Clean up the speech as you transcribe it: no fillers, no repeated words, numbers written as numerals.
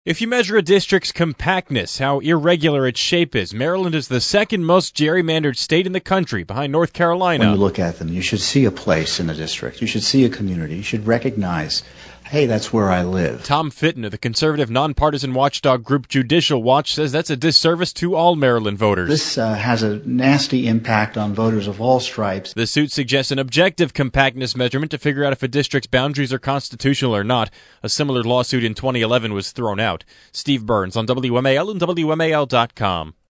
If you measure a district's compactness, how irregular its shape is, Maryland is the second most gerrymandered state in the country, behind North Carolina. When you look at them, you should see a place in the district. You should see a community. You should recognize, hey, that's where I live. Tom Fitton of the conservative nonpartisan watchdog group Judicial Watch says that's a disservice to all Maryland voters. This has a nasty impact on voters of all stripes. The suit suggests an objective compactness measurement to figure out if a district's boundaries are constitutional or not. A similar lawsuit in 2011 was thrown out. Steve Burns on WMAL and WMAL.com.